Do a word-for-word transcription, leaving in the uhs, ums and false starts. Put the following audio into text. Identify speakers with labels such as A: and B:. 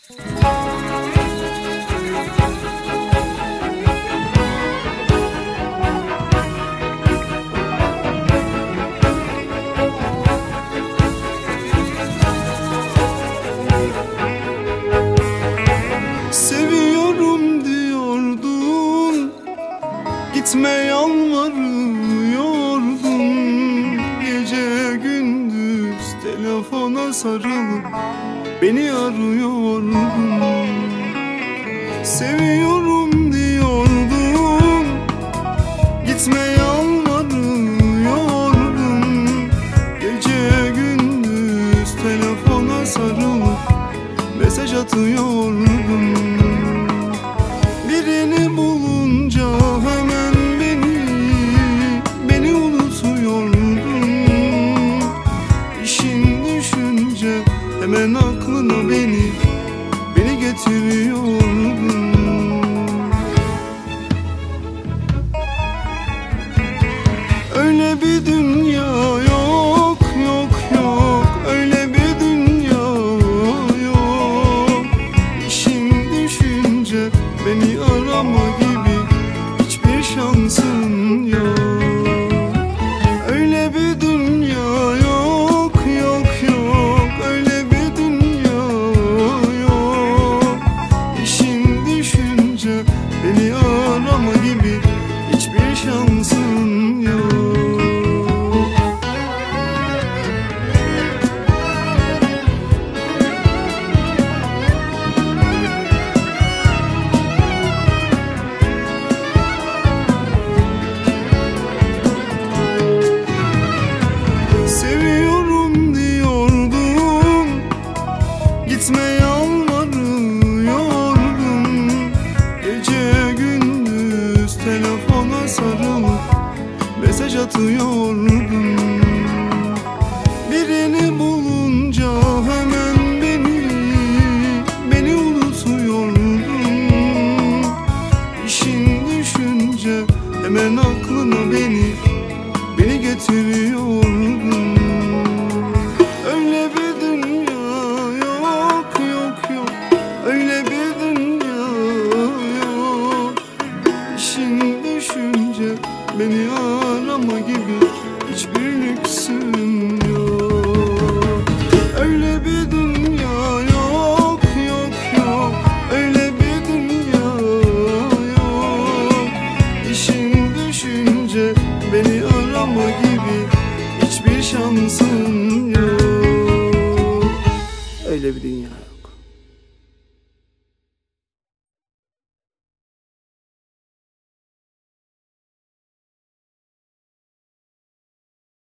A: Seviyorum diyordun, gitme yalvarıyordun. Gece gündüz telefona sarılıp beni arıyordun. Seviyorum diyordun, gitme yalvarıyordun. Gece gündüz telefona sarılıp mesaj atıyordun. Birini bulunca hemen beni, beni unutuyordun. İşin düşünce hemen aklına beni, beni getiriyordun. Öyle bir dünya yok, yok, yok. Öyle bir dünya yok. İşin düşünce beni arama gibi hiçbir şansın yok. Öyle bir dünya yok, yok, yok. Öyle bir dünya yok. İşin düşünce beni arama gibi hiçbir şansın yok. Seviyorum diyordun, gitme yalvarıyordun. Gece gündüz telefona sarılıp mesaj atıyordun. Birini bulunca hemen beni, beni unutuyordun. İşin düşünce hemen aklına beni, beni getiriyordun. Öyle bir dünya yok, yok, yok. Öyle bir dünya yok. İşin düşünce beni arama gibi hiçbir lüksün yok. Öyle bir dünya yok, yok, yok. Öyle bir dünya yok. İşin düşünce beni arama gibi hiçbir şansın yok. Öyle bir dünya.